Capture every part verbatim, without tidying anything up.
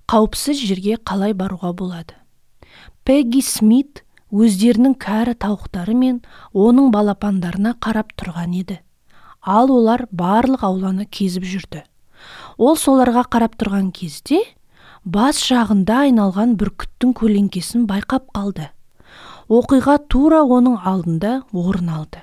қауіпсіз жерге қалай баруға болады? Пегги Смит өздерінің кәрі тауықтары мен оның балапандарына қарап тұрған еді. Ал олар барлық ауланы кезіп жүрді. Ол соларға қарап тұрған кезде бас жағында айналған бүркіттің көлеңкесін байқап қалды. Оқиға тура оның алдында орын алды.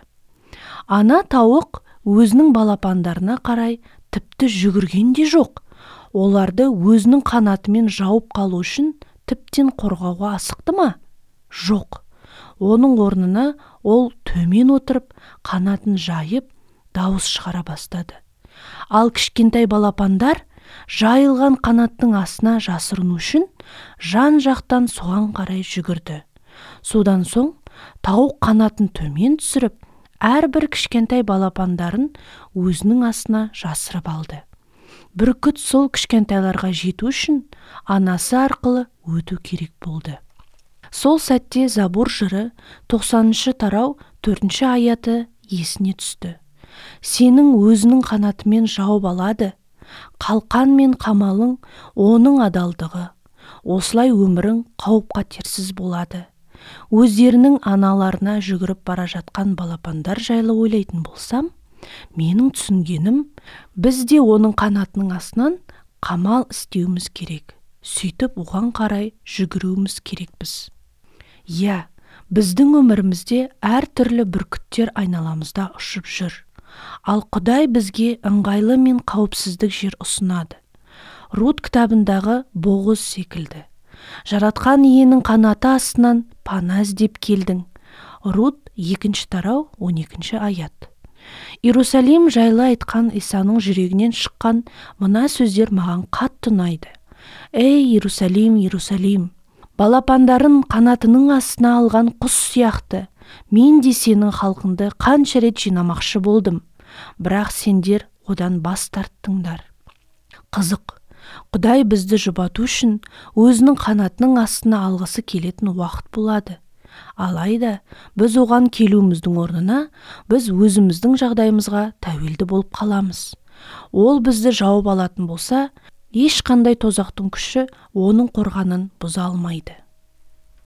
Ана тауық өзінің балапандарына қарай тіпті жүгірген де жоқ. Оларды өзінің қанатымен жауып қалу үшін тіптен қорғауға асықты ма? Жоқ. Оның орнына ол төмен отырып, қанатын жайып, дауыс шығара бастады. Ал кішкентай балапандар жайылған қанаттың астына жасырыну үшін жан-жақтан соған қарай жүгірді. Содан соң тауық қанатын төмен түсіріп, әрбір кішкентай балапандарын өзінің астына жасырып алды. Бүркіт сол кішкентайларға жету үшін анасы арқылы өту керек болды. Сол сәтте Забур жыры тоқсаныншы тарау төртінші аяты есіне түсті. Сенің өзінің қанатымен жауып алады, қалқан мен қамалың оның адалдығы. Осылай өмірің қауіп-қатерсіз болады. Өздерінің аналарына жүгіріп бара жатқан балапандар жайлы ойлайтын болсам, менің түсінгенім, біз де оның қанатының астынан қамал істеуіміз керек. Сөйтіп оған қарай жүгіруіміз керекпіз. Иә, біздің өмірімізде әр түрлі бүркіттер айналамызда ұшып жүр. Ал Құдай бізге ыңғайлы мен қауіпсіздік жер ұсынады. Рут кітабындағы Боғыз секілді. Жаратқан иенің қанаты астынан пана іздеп келдің. Рут екінші тарау он екінші аят. Иерусалим жайлы айтқан Исаның жүрегінен шыққан мына сөздер маған қатты ұнайды. Эй, Иерусалим, Иерусалим, балапандарын қанатының астына алған құс сияқты, мен де сенің халқыңды қанша рет жинамақшы болдым, бірақ сендер одан бас тарттыңдар. Қызық, Құдай бізді жұбату үшін өзінің қанатының астына алғысы келетін уақыт болады. Алайда біз оған келуіміздің орнына біз өзіміздің жағдайымызға тәуелді болып қаламыз. Ол бізді жауып алатын болса, ешқандай тозақтың күші оның қорғанын бұза алмайды.